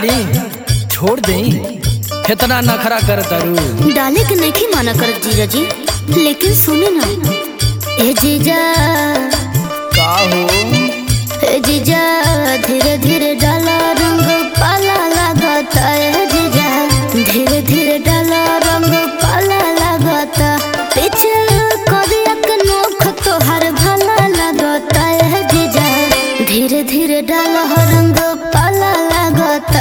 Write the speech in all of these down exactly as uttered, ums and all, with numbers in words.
डाली छोड़ दे, इतना नखरा कर तारू। डाले के नहीं माना कर जीजा जी, लेकिन सुने ना ए जीजा का हो ए जीजा धीरे धीरे डाला रंग पाला लगाता है जीजा, धीरे धीरे डाला रंग पाला लगाता, पीछे करिया के नोख तोहर भला लगाता है जीजा, धीरे धीरे डाला रंग पाला लगाता।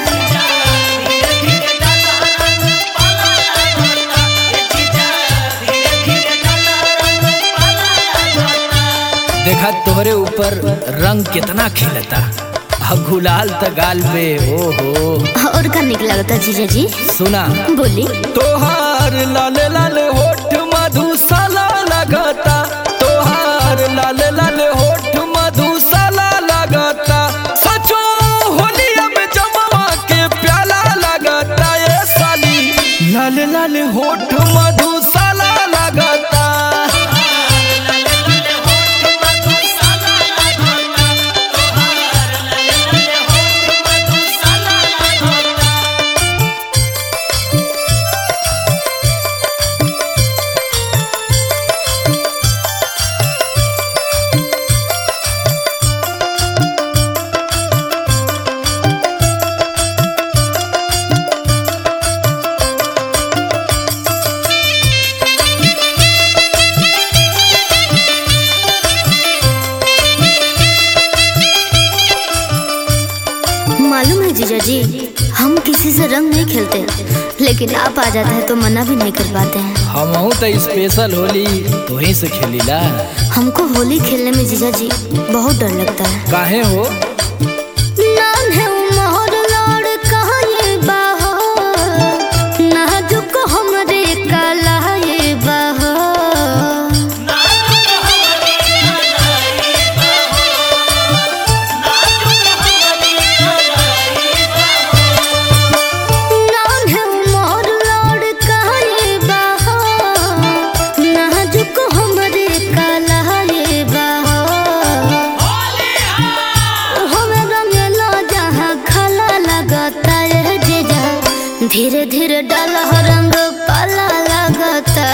देखा तोहरे ऊपर रंग कितना खिलता, अब गुलाल त गाल पे। ओ हो और का निकला लगता जीजा जी? सुना बोली। तोहार लाल लाल होठ मधुशाला लगता, तोहार लाल लाल होठ मधुशाला लगता, सचो होलिया में जमवा के प्याला लगता, ये साली लाल लाल होठ मधुशाला लगता। मालूम है जीजा जी, हम किसी से रंग नहीं खेलते, लेकिन आप आ जाते हैं तो मना भी नहीं कर पाते हैं। हम तो स्पेशल होली तो ही से खेलीला। हमको होली खेलने में जीजा जी बहुत डर लगता है। काहे हो? नाम है उमर लड़ कहाँ ये बाहो, नाजुक हमरे काला ये बाहो, धीरे धीरे डाला रंग पाला लगता,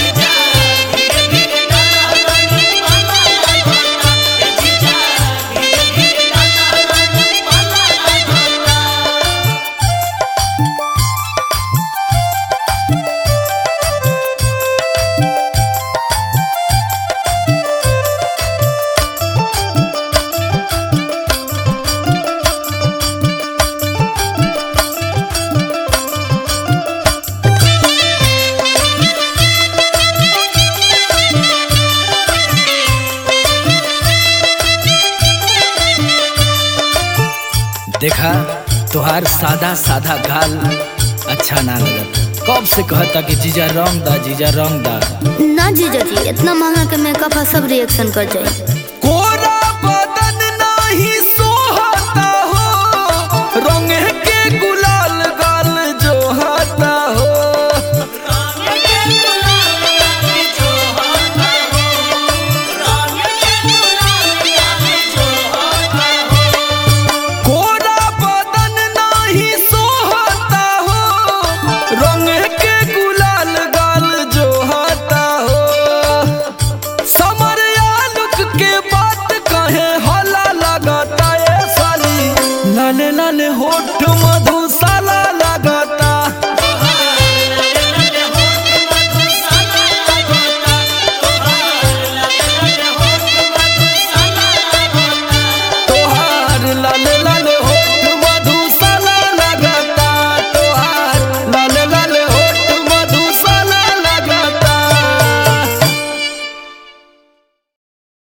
देखा तुहार सादा सादा गाल अच्छा ना लगता, कब से कहता कि जीजा रंग दा जीजा रंग दा। ना जीजा जी, इतना महंगा के मेकअप सब रिएक्शन कर जाए।